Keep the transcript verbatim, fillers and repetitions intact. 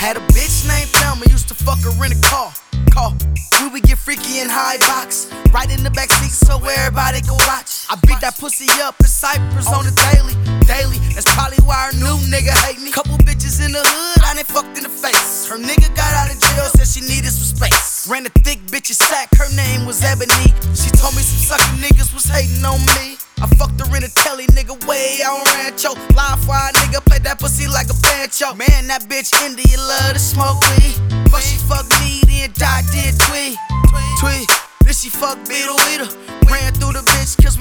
Had a bitch named Thelma, used to fuck her in a car. Car. We would get freaky in high box, right in the backseat so everybody can watch. I beat that pussy up in Cypress on the daily, daily. That's probably why her new nigga hate me. Couple bitches in the hood, I done fucked in the face. Her nigga got out of jail, said she needed some space. Ran a thick bitch's sack, her name was Ebony. She told me some sucker niggas was hating on me. I fucked her in a telly, nigga, way out on Rancho. Live fire, nigga, played that pussy like a banjo. Man, that bitch India love to smoke weed. But she fucked me, then I did Tweet. Tweet. Then she fucked Beetle Eater. Ran through the bitch, cause